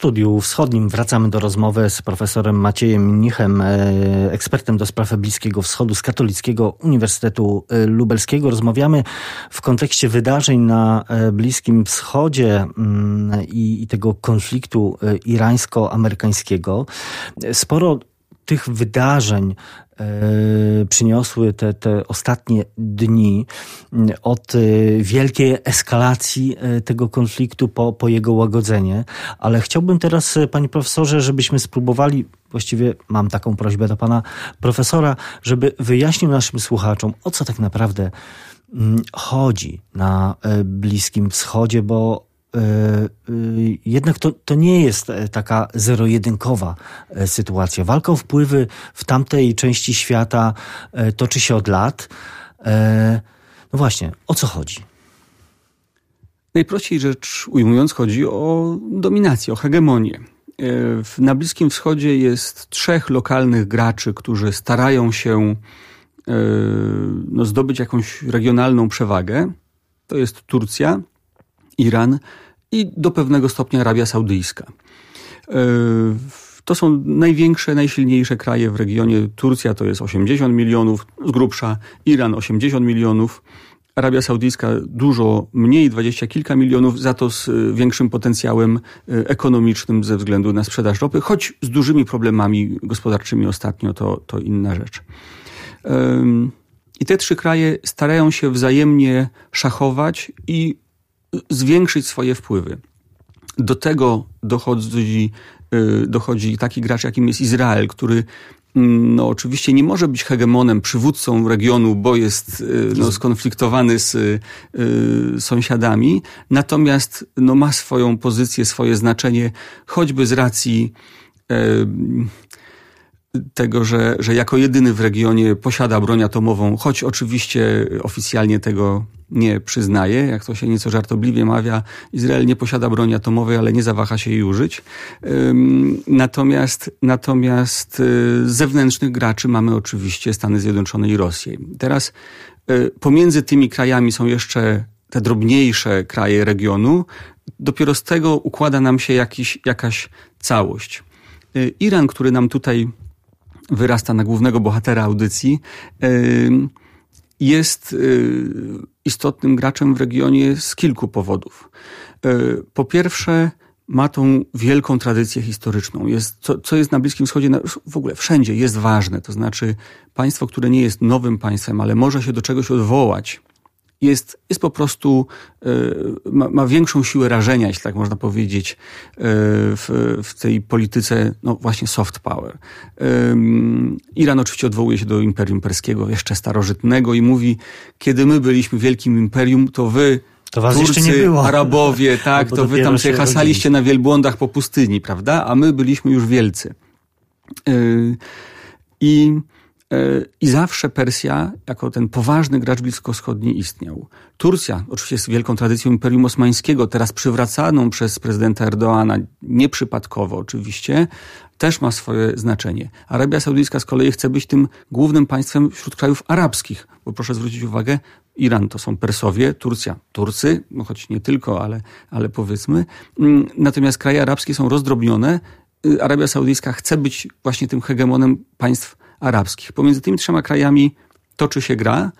Studiu Wschodnim wracamy do rozmowy z profesorem Maciejem Mnichem, ekspertem do spraw Bliskiego Wschodu z Katolickiego Uniwersytetu Lubelskiego. Rozmawiamy w kontekście wydarzeń na Bliskim Wschodzie i tego konfliktu irańsko-amerykańskiego. Sporo tych wydarzeń przyniosły te ostatnie dni od wielkiej eskalacji tego konfliktu po jego łagodzenie. Ale chciałbym teraz, panie profesorze, żebyśmy spróbowali, właściwie mam taką prośbę do pana profesora, żeby wyjaśnił naszym słuchaczom, o co tak naprawdę chodzi na Bliskim Wschodzie, bo jednak to nie jest taka zero-jedynkowa sytuacja. Walka o wpływy w tamtej części świata toczy się od lat. No właśnie, o co chodzi? Najprościej rzecz ujmując, chodzi o dominację, o hegemonię. Na Bliskim Wschodzie jest 3 lokalnych graczy, którzy starają się zdobyć jakąś regionalną przewagę. To jest Turcja, Iran i do pewnego stopnia Arabia Saudyjska. To są największe, najsilniejsze kraje w regionie. Turcja to jest 80 milionów z grubsza, Iran 80 milionów, Arabia Saudyjska dużo mniej, 20 kilka milionów, za to z większym potencjałem ekonomicznym ze względu na sprzedaż ropy, choć z dużymi problemami gospodarczymi ostatnio, to inna rzecz. I te 3 kraje starają się wzajemnie szachować i zwiększyć swoje wpływy. Do tego dochodzi taki gracz, jakim jest Izrael, który oczywiście nie może być hegemonem, przywódcą regionu, bo jest skonfliktowany z sąsiadami, natomiast ma swoją pozycję, swoje znaczenie, choćby z racji tego, że jako jedyny w regionie posiada broń atomową, choć oczywiście oficjalnie tego nie przyznaje, jak to się nieco żartobliwie mawia, Izrael nie posiada broni atomowej, ale nie zawaha się jej użyć. Natomiast z zewnętrznych graczy mamy oczywiście Stany Zjednoczone i Rosję. Teraz pomiędzy tymi krajami są jeszcze te drobniejsze kraje regionu. Dopiero z tego układa nam się jakaś całość. Iran, który nam tutaj wyrasta na głównego bohatera audycji, jest istotnym graczem w regionie z kilku powodów. Po pierwsze, ma tą wielką tradycję historyczną. Co jest na Bliskim Wschodzie, w ogóle wszędzie jest ważne. To znaczy państwo, które nie jest nowym państwem, ale może się do czegoś odwołać, jest po prostu, ma większą siłę rażenia, jeśli tak można powiedzieć, w tej polityce, właśnie soft power. Iran oczywiście odwołuje się do Imperium Perskiego, jeszcze starożytnego i mówi, kiedy my byliśmy wielkim imperium, to wy, to was Turcy, jeszcze nie było. Arabowie, tak, to wy tam się hasaliście na wielbłądach po pustyni, prawda? A my byliśmy już wielcy. I zawsze Persja, jako ten poważny gracz bliskowschodni, istniał. Turcja, oczywiście z wielką tradycją Imperium Osmańskiego, teraz przywracaną przez prezydenta Erdoana, nieprzypadkowo oczywiście, też ma swoje znaczenie. Arabia Saudyjska z kolei chce być tym głównym państwem wśród krajów arabskich, bo proszę zwrócić uwagę, Iran to są Persowie, Turcja, Turcy, choć nie tylko, ale powiedzmy. Natomiast kraje arabskie są rozdrobnione. Arabia Saudyjska chce być właśnie tym hegemonem państw arabskich. Pomiędzy tymi 3 krajami toczy się gra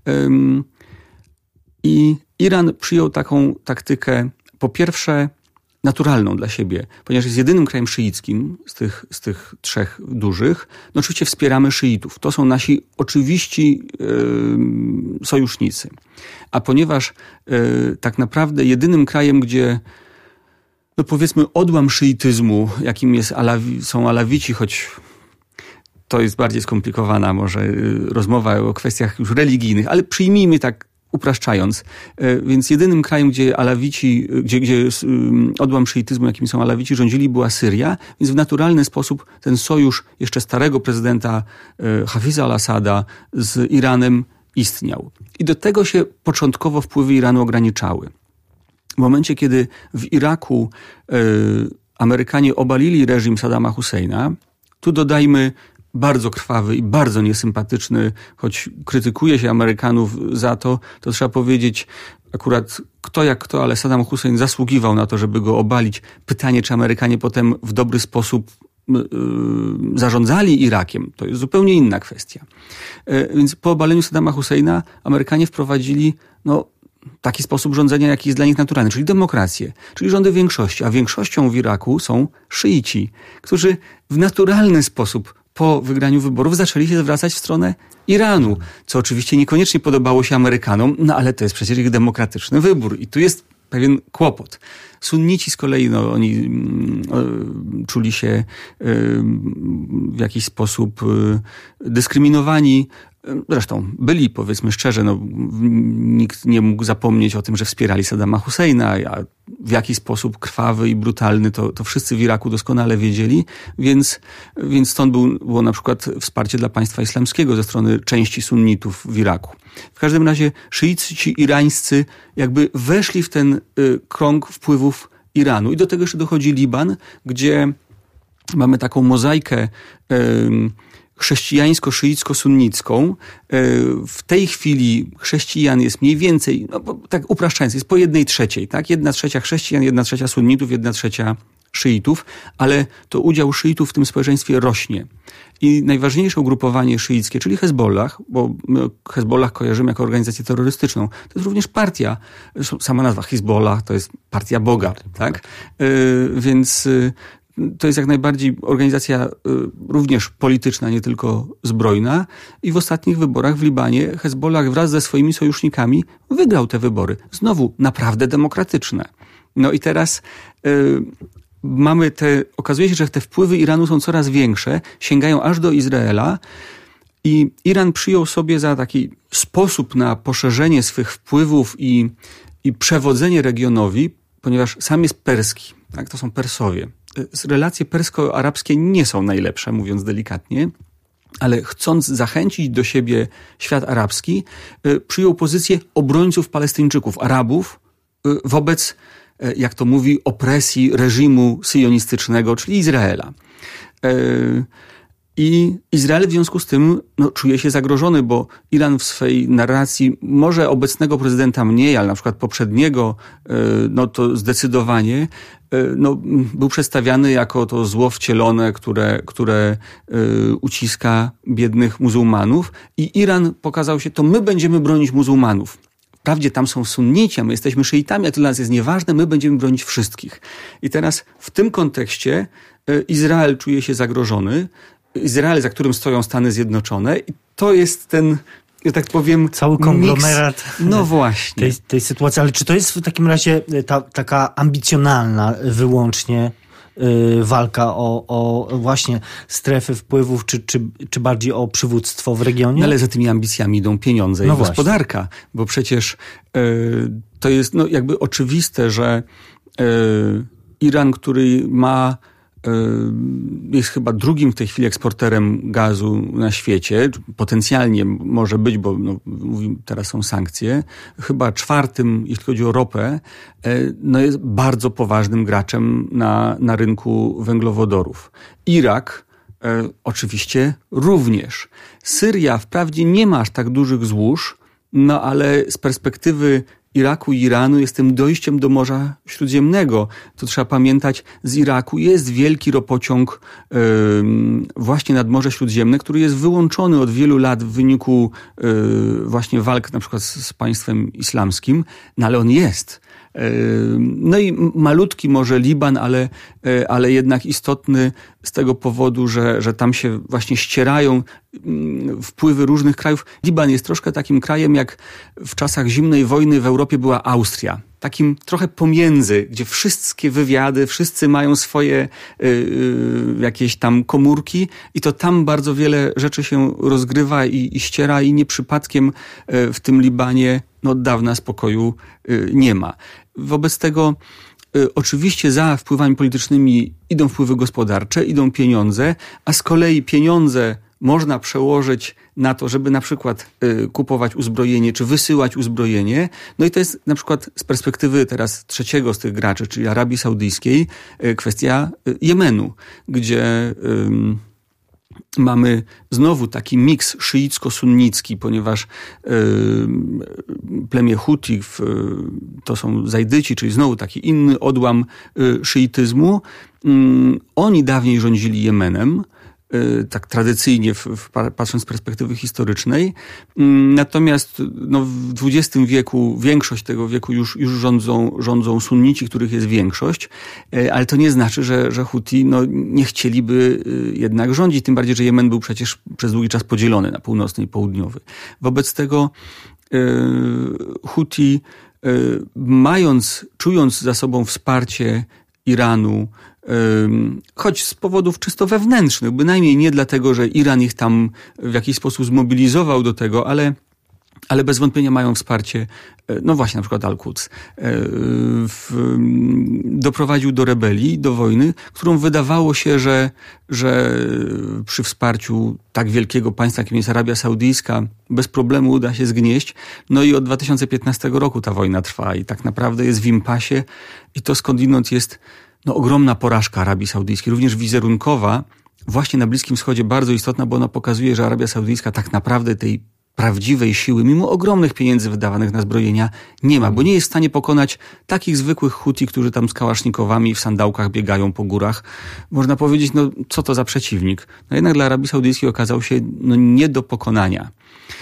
i Iran przyjął taką taktykę, po pierwsze naturalną dla siebie, ponieważ jest jedynym krajem szyickim z tych 3 dużych. Oczywiście wspieramy szyitów. To są nasi oczywiści sojusznicy. A ponieważ tak naprawdę jedynym krajem, gdzie powiedzmy odłam szyityzmu, jakim są Alawici, choć to jest bardziej skomplikowana może rozmowa o kwestiach już religijnych, ale przyjmijmy tak upraszczając. Więc jedynym krajem, gdzie Alawici, gdzie odłam szyityzmu, jakim są Alawici, rządzili, była Syria, więc w naturalny sposób ten sojusz jeszcze starego prezydenta Hafiza al-Assada z Iranem istniał. I do tego się początkowo wpływy Iranu ograniczały. W momencie, kiedy w Iraku Amerykanie obalili reżim Saddama Husseina, tu dodajmy bardzo krwawy i bardzo niesympatyczny, choć krytykuje się Amerykanów za to trzeba powiedzieć, akurat kto jak kto, ale Saddam Hussein zasługiwał na to, żeby go obalić. Pytanie, czy Amerykanie potem w dobry sposób zarządzali Irakiem, to jest zupełnie inna kwestia. Więc po obaleniu Saddama Husseina Amerykanie wprowadzili taki sposób rządzenia, jaki jest dla nich naturalny, czyli demokrację, czyli rządy większości. A większością w Iraku są szyici, którzy w naturalny sposób po wygraniu wyborów zaczęli się zwracać w stronę Iranu, co oczywiście niekoniecznie podobało się Amerykanom, ale to jest przecież ich demokratyczny wybór i tu jest pewien kłopot. Sunnici z kolei, oni czuli się w jakiś sposób dyskryminowani. Zresztą byli, powiedzmy szczerze, nikt nie mógł zapomnieć o tym, że wspierali Saddama Husseina, a w jaki sposób krwawy i brutalny to wszyscy w Iraku doskonale wiedzieli, więc stąd było na przykład wsparcie dla państwa islamskiego ze strony części sunnitów w Iraku. W każdym razie szyici irańscy jakby weszli w ten krąg wpływów Iranu i do tego jeszcze dochodzi Liban, gdzie mamy taką mozaikę chrześcijańsko-szyicko-sunnicką. W tej chwili chrześcijan jest mniej więcej, tak upraszczając, jest po 1/3, tak? 1/3 chrześcijan, 1/3 sunnitów, 1/3 szyitów, ale to udział szyitów w tym społeczeństwie rośnie. I najważniejsze ugrupowanie szyickie, czyli Hezbollah, bo Hezbollah kojarzymy jako organizację terrorystyczną, to jest również partia, sama nazwa Hezbollah to jest partia Boga, tak? Więc to jest jak najbardziej organizacja również polityczna, nie tylko zbrojna. I w ostatnich wyborach w Libanie Hezbollah wraz ze swoimi sojusznikami wygrał te wybory. Znowu naprawdę demokratyczne. I teraz okazuje się, że te wpływy Iranu są coraz większe, sięgają aż do Izraela i Iran przyjął sobie za taki sposób na poszerzenie swych wpływów i przewodzenie regionowi, ponieważ sam jest perski, tak? To są Persowie. Relacje persko-arabskie nie są najlepsze, mówiąc delikatnie, ale chcąc zachęcić do siebie świat arabski, przyjął pozycję obrońców Palestyńczyków, Arabów, wobec, jak to mówi, opresji reżimu syjonistycznego, czyli Izraela. I Izrael w związku z tym czuje się zagrożony, bo Iran w swej narracji, może obecnego prezydenta mniej, ale na przykład poprzedniego, to zdecydowanie, był przedstawiany jako to zło wcielone, które uciska biednych muzułmanów. I Iran pokazał się, to my będziemy bronić muzułmanów. Wprawdzie tam są sunnici, a my jesteśmy szyitami, a to dla nas jest nieważne, my będziemy bronić wszystkich. I teraz w tym kontekście Izrael czuje się zagrożony. Izrael, za którym stoją Stany Zjednoczone i to jest ten, że tak powiem, cały konglomerat właśnie. Tej sytuacji. Ale czy to jest w takim razie taka ambicjonalna wyłącznie walka o właśnie strefy wpływów, czy bardziej o przywództwo w regionie? Ale za tymi ambicjami idą pieniądze i gospodarka, bo przecież to jest jakby oczywiste, że Iran, który jest chyba drugim w tej chwili eksporterem gazu na świecie, potencjalnie może być, bo teraz są sankcje, chyba czwartym, jeśli chodzi o ropę, jest bardzo poważnym graczem na rynku węglowodorów. Irak oczywiście również. Syria wprawdzie nie ma aż tak dużych złóż, ale z perspektywy Iraku i Iranu jest tym dojściem do Morza Śródziemnego. To trzeba pamiętać, z Iraku jest wielki ropociąg właśnie nad Morze Śródziemne, który jest wyłączony od wielu lat w wyniku właśnie walk na przykład z państwem islamskim, ale on jest. I malutki może Liban, ale jednak istotny z tego powodu, że tam się właśnie ścierają wpływy różnych krajów. Liban jest troszkę takim krajem, jak w czasach zimnej wojny w Europie była Austria. Takim trochę pomiędzy, gdzie wszystkie wywiady, wszyscy mają swoje jakieś tam komórki i to tam bardzo wiele rzeczy się rozgrywa i ściera i nie przypadkiem w tym Libanie od dawna spokoju nie ma. Wobec tego oczywiście za wpływami politycznymi idą wpływy gospodarcze, idą pieniądze, a z kolei pieniądze można przełożyć na to, żeby na przykład kupować uzbrojenie, czy wysyłać uzbrojenie. I to jest na przykład z perspektywy teraz trzeciego z tych graczy, czyli Arabii Saudyjskiej, kwestia Jemenu, gdzie mamy znowu taki miks szyicko-sunnicki, ponieważ plemię Huti to są Zajdyci, czyli znowu taki inny odłam szyityzmu. Oni dawniej rządzili Jemenem, tak tradycyjnie patrząc z perspektywy historycznej. Natomiast w XX wieku, większość tego wieku już rządzą sunnici, których jest większość, ale to nie znaczy, że Huti nie chcieliby jednak rządzić, tym bardziej, że Jemen był przecież przez długi czas podzielony na północny i południowy. Wobec tego Huti, czując za sobą wsparcie Iranu, choć z powodów czysto wewnętrznych, bynajmniej nie dlatego, że Iran ich tam w jakiś sposób zmobilizował do tego, ale bez wątpienia mają wsparcie, właśnie na przykład Al-Quds, doprowadził do rebelii, do wojny, którą wydawało się, że przy wsparciu tak wielkiego państwa, jakim jest Arabia Saudyjska, bez problemu uda się zgnieść. I od 2015 roku ta wojna trwa i tak naprawdę jest w impasie i to skądinąd jest ogromna porażka Arabii Saudyjskiej, również wizerunkowa, właśnie na Bliskim Wschodzie bardzo istotna, bo ona pokazuje, że Arabia Saudyjska tak naprawdę tej prawdziwej siły, mimo ogromnych pieniędzy wydawanych na zbrojenia, nie ma, bo nie jest w stanie pokonać takich zwykłych Huti, którzy tam z kałasznikowami w sandałkach biegają po górach. Można powiedzieć, co to za przeciwnik? Jednak dla Arabii Saudyjskiej okazał się nie do pokonania.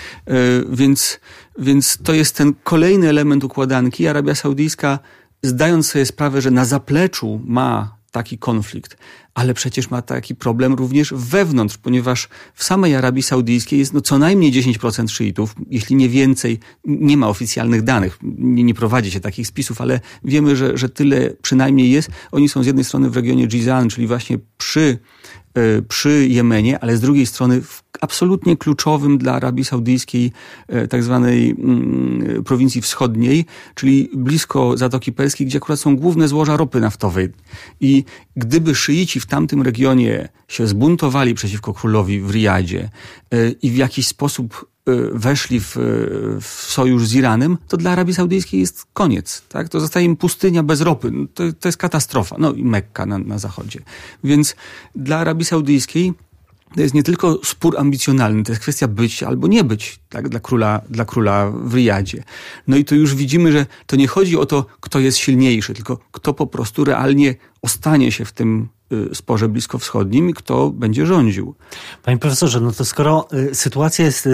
Więc to jest ten kolejny element układanki. Arabia Saudyjska, zdając sobie sprawę, że na zapleczu ma taki konflikt, ale przecież ma taki problem również wewnątrz, ponieważ w samej Arabii Saudyjskiej jest co najmniej 10% szyitów, jeśli nie więcej. Nie ma oficjalnych danych, nie prowadzi się takich spisów, ale wiemy, że tyle przynajmniej jest. Oni są z jednej strony w regionie Jizan, czyli właśnie przy Jemenie, ale z drugiej strony w absolutnie kluczowym dla Arabii Saudyjskiej tak zwanej prowincji wschodniej, czyli blisko Zatoki Perskiej, gdzie akurat są główne złoża ropy naftowej. I gdyby szyici w tamtym regionie się zbuntowali przeciwko królowi w Rijadzie i w jakiś sposób weszli w sojusz z Iranem, to dla Arabii Saudyjskiej jest koniec. Tak? To zostaje im pustynia bez ropy. To jest katastrofa. I Mekka na zachodzie. Więc dla Arabii Saudyjskiej to jest nie tylko spór ambicjonalny, to jest kwestia być albo nie być, tak, dla króla w Rijadzie. I tu już widzimy, że to nie chodzi o to, kto jest silniejszy, tylko kto po prostu realnie ostanie się w tym sporze bliskowschodnim i kto będzie rządził. Panie profesorze, to skoro sytuacja jest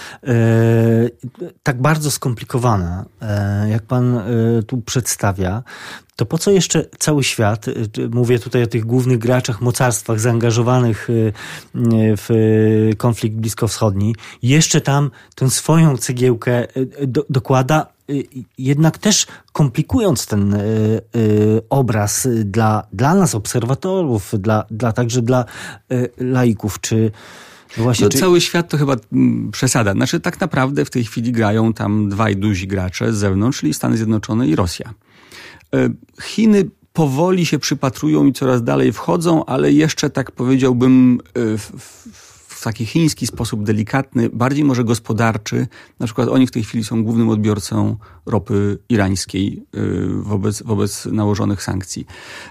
tak bardzo skomplikowana, jak pan tu przedstawia, to po co jeszcze cały świat, mówię tutaj o tych głównych graczach, mocarstwach zaangażowanych w konflikt bliskowschodni, jeszcze tam tę swoją cegiełkę dokłada, jednak też komplikując ten obraz dla nas, obserwatorów, także dla laików, czy właśnie... Cały świat to chyba przesada. Tak naprawdę w tej chwili grają tam dwaj duzi gracze z zewnątrz, czyli Stany Zjednoczone i Rosja. Chiny powoli się przypatrują i coraz dalej wchodzą, ale jeszcze tak powiedziałbym w taki chiński sposób delikatny, bardziej może gospodarczy. Na przykład oni w tej chwili są głównym odbiorcą ropy irańskiej wobec nałożonych sankcji.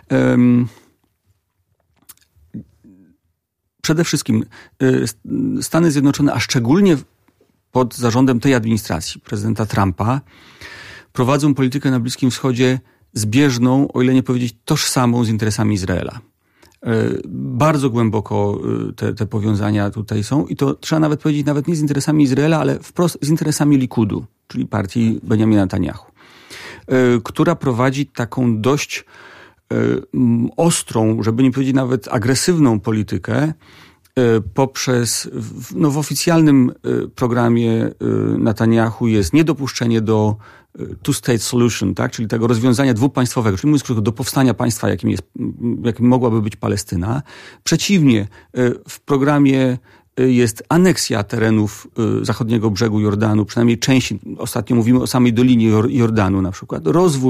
Przede wszystkim Stany Zjednoczone, a szczególnie pod zarządem tej administracji, prezydenta Trumpa, prowadzą politykę na Bliskim Wschodzie zbieżną, o ile nie powiedzieć tożsamą z interesami Izraela. Bardzo głęboko te powiązania tutaj są i to trzeba nawet powiedzieć, nawet nie z interesami Izraela, ale wprost z interesami Likudu, czyli partii Benjamina Netanyahu, która prowadzi taką dość ostrą, żeby nie powiedzieć nawet agresywną politykę poprzez, w oficjalnym programie Netanyahu jest niedopuszczenie do two-state solution, tak? Czyli tego rozwiązania dwupaństwowego, czyli mówiąc krótko, do powstania państwa, jakim mogłaby być Palestyna. Przeciwnie, w programie jest aneksja terenów zachodniego brzegu Jordanu, przynajmniej części, ostatnio mówimy o samej Dolinie Jordanu na przykład,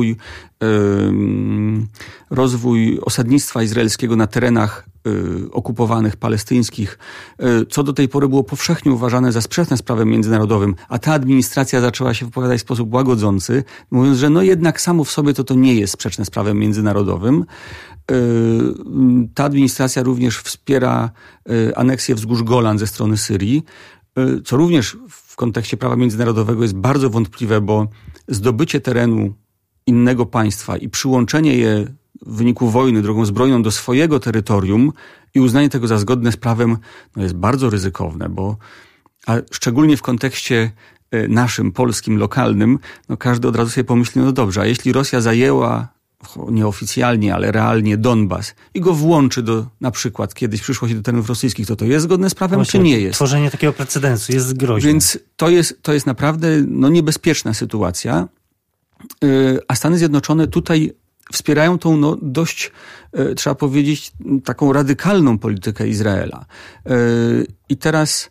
rozwój osadnictwa izraelskiego na terenach okupowanych, palestyńskich, co do tej pory było powszechnie uważane za sprzeczne z prawem międzynarodowym, a ta administracja zaczęła się wypowiadać w sposób łagodzący, mówiąc, że jednak samo w sobie to nie jest sprzeczne z prawem międzynarodowym. Ta administracja również wspiera aneksję wzgórz Golan ze strony Syrii, co również w kontekście prawa międzynarodowego jest bardzo wątpliwe, bo zdobycie terenu innego państwa i przyłączenie je w wyniku wojny drogą zbrojną do swojego terytorium i uznanie tego za zgodne z prawem jest bardzo ryzykowne, a szczególnie w kontekście naszym, polskim, lokalnym, każdy od razu sobie pomyśli, dobrze, a jeśli Rosja zajęła nieoficjalnie, ale realnie Donbas i go włączy na przykład kiedyś przyszłość do terenów rosyjskich, to jest zgodne z prawem, właśnie, czy nie jest? Tworzenie takiego precedensu jest groźne. Więc to jest naprawdę niebezpieczna sytuacja, a Stany Zjednoczone tutaj wspierają tą dość, trzeba powiedzieć, taką radykalną politykę Izraela. I teraz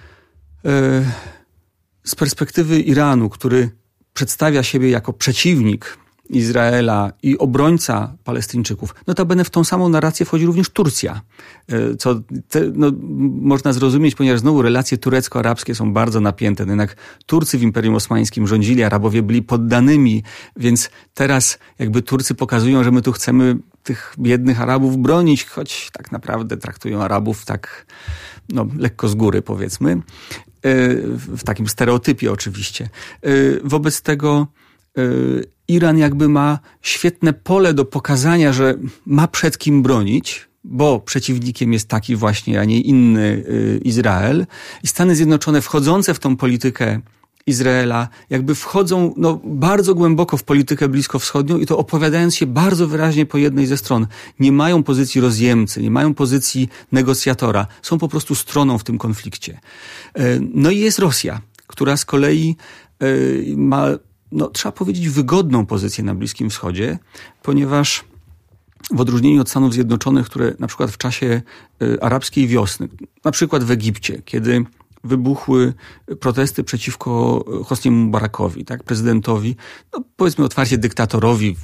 z perspektywy Iranu, który przedstawia siebie jako przeciwnik Izraela i obrońca Palestyńczyków, notabene w tą samą narrację wchodzi również Turcja, co można zrozumieć, ponieważ znowu relacje turecko-arabskie są bardzo napięte. Jednak Turcy w Imperium Osmańskim rządzili, Arabowie byli poddanymi, więc teraz jakby Turcy pokazują, że my tu chcemy tych biednych Arabów bronić, choć tak naprawdę traktują Arabów tak lekko z góry, powiedzmy, w takim stereotypie oczywiście. Wobec tego Iran jakby ma świetne pole do pokazania, że ma przed kim bronić, bo przeciwnikiem jest taki właśnie, a nie inny Izrael. I Stany Zjednoczone wchodzące w tą politykę Izraela jakby wchodzą bardzo głęboko w politykę bliskowschodnią i to opowiadając się bardzo wyraźnie po jednej ze stron. Nie mają pozycji rozjemcy, nie mają pozycji negocjatora. Są po prostu stroną w tym konflikcie. I jest Rosja, która z kolei ma trzeba powiedzieć, wygodną pozycję na Bliskim Wschodzie, ponieważ w odróżnieniu od Stanów Zjednoczonych, które na przykład w czasie arabskiej wiosny, na przykład w Egipcie, kiedy wybuchły protesty przeciwko Hosniemu Mubarakowi, tak, prezydentowi, powiedzmy otwarcie dyktatorowi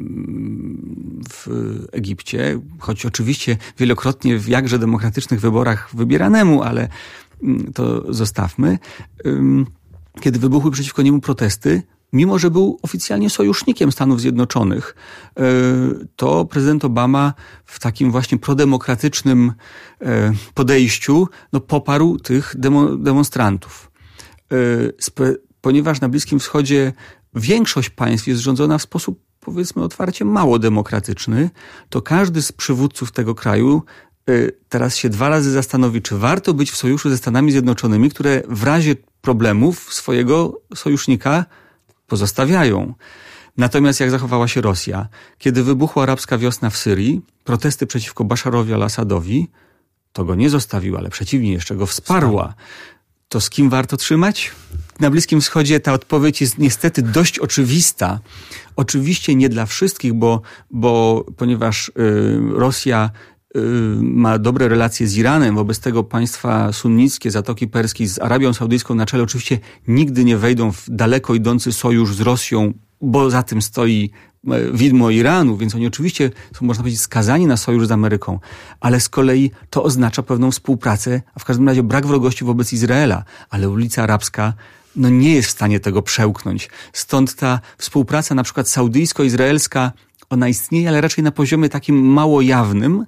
w Egipcie, choć oczywiście wielokrotnie w jakże demokratycznych wyborach wybieranemu, ale to zostawmy. Kiedy wybuchły przeciwko niemu protesty, mimo że był oficjalnie sojusznikiem Stanów Zjednoczonych, to prezydent Obama w takim właśnie prodemokratycznym podejściu poparł tych demonstrantów. Ponieważ na Bliskim Wschodzie większość państw jest rządzona w sposób, powiedzmy otwarcie, mało demokratyczny, to każdy z przywódców tego kraju teraz się 2 razy zastanowi, czy warto być w sojuszu ze Stanami Zjednoczonymi, które w razie problemów swojego sojusznika pozostawiają. Natomiast jak zachowała się Rosja? Kiedy wybuchła arabska wiosna w Syrii, protesty przeciwko Basharowi al-Assadowi, to go nie zostawiła, ale przeciwnie, jeszcze go wsparła. To z kim warto trzymać? Na Bliskim Wschodzie ta odpowiedź jest niestety dość oczywista. Oczywiście nie dla wszystkich, bo ponieważ Rosja ma dobre relacje z Iranem, wobec tego państwa sunnickie, Zatoki Perskiej z Arabią Saudyjską na czele oczywiście nigdy nie wejdą w daleko idący sojusz z Rosją, bo za tym stoi widmo Iranu, więc oni oczywiście są, można powiedzieć, skazani na sojusz z Ameryką, ale z kolei to oznacza pewną współpracę, a w każdym razie brak wrogości wobec Izraela, ale ulica arabska nie jest w stanie tego przełknąć. Stąd ta współpraca na przykład saudyjsko-izraelska, ona istnieje, ale raczej na poziomie takim mało jawnym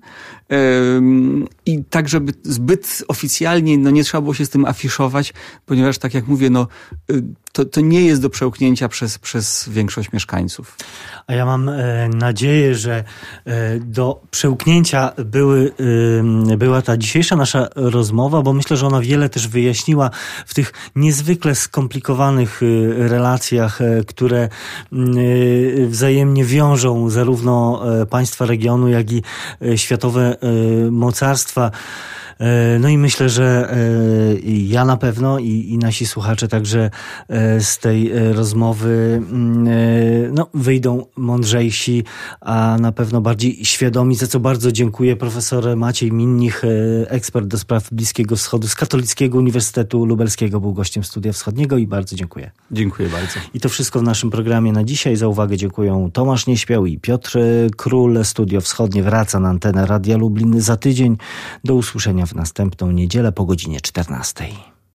i tak, żeby zbyt oficjalnie nie trzeba było się z tym afiszować, ponieważ tak jak mówię, to nie jest do przełknięcia przez większość mieszkańców. A ja mam nadzieję, że do przełknięcia była ta dzisiejsza nasza rozmowa, bo myślę, że ona wiele też wyjaśniła w tych niezwykle skomplikowanych relacjach, które wzajemnie wiążą zarówno państwa regionu, jak i światowe mocarstwa. I myślę, że ja na pewno i nasi słuchacze także z tej rozmowy wyjdą mądrzejsi, a na pewno bardziej świadomi, za co bardzo dziękuję. Profesor Maciej Minnich, ekspert do spraw Bliskiego Wschodu z Katolickiego Uniwersytetu Lubelskiego, był gościem Studia Wschodniego i bardzo dziękuję. Dziękuję bardzo. I to wszystko w naszym programie na dzisiaj. Za uwagę dziękuję Tomasz Nieśmiał i Piotr Król. Studio Wschodnie wraca na antenę Radia Lublin za tydzień. Do usłyszenia w następną niedzielę po godzinie 14.